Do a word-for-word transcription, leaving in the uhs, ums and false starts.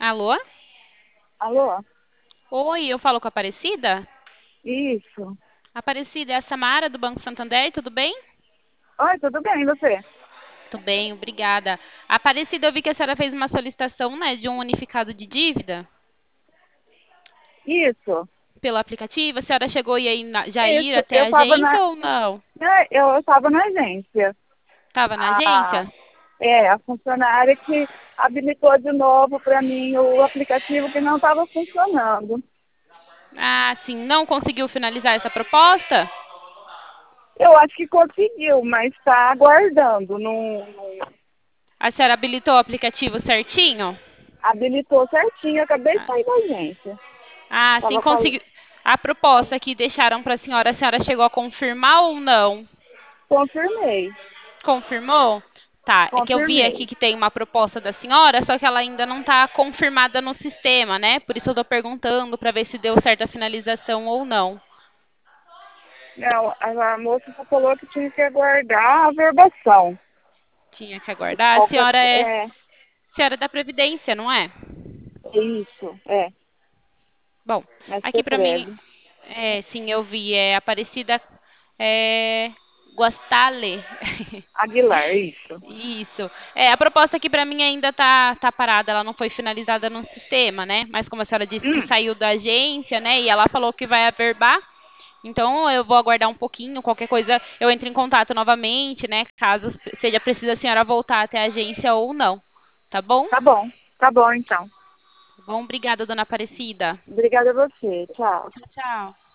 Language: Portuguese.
Alô? Alô? Oi, eu falo com a Aparecida? Isso. Aparecida, é a Samara do Banco Santander, tudo bem? Oi, tudo bem, e você? Tudo bem, obrigada. Aparecida, eu vi que a senhora fez uma solicitação, né, de um unificado de dívida Isso. pelo aplicativo. A senhora chegou a ir na- já ir Isso. até Eu a estava agência na, ou não? né, eu estava na agência. Estava na A, agência? é, a funcionária que habilitou de novo para mim o aplicativo que não estava funcionando. Ah, sim, não conseguiu finalizar essa proposta? Eu acho que conseguiu, mas está aguardando. Não, não A senhora habilitou o aplicativo certinho? habilitou certinho. Eu acabei de Ah, sair da agência. ah, sim, Tava fal... conseguiu. A proposta que deixaram para a senhora, a senhora chegou a confirmar ou não? Confirmei. Confirmou? Tá, é que eu vi aqui Confirmei. que tem uma proposta da senhora, só que ela ainda não está confirmada no sistema, né? Por isso eu estou perguntando para ver se deu certa finalização ou não. Não, a, a moça só falou que tinha que aguardar a verbação. Tinha que aguardar. A Qualquer, senhora co- é é, senhora da Previdência, não é? é isso, é. Bom, Mas aqui para mim, Cefred. é, sim, eu vi, é Aparecida é, Guastale. Aguilar, isso. Isso. É, a proposta aqui para mim ainda tá, tá parada, ela não foi finalizada no sistema, né? Mas como a senhora disse que Hum, saiu da agência, né? E ela falou que vai averbar, então eu vou aguardar um pouquinho, qualquer coisa eu entro em contato novamente, né? Caso seja preciso a senhora voltar até a agência ou não. Tá bom? tá bom. Tá bom, então. Tá bom, obrigada, dona Aparecida. Obrigada a você. Tchau. Tchau, tchau.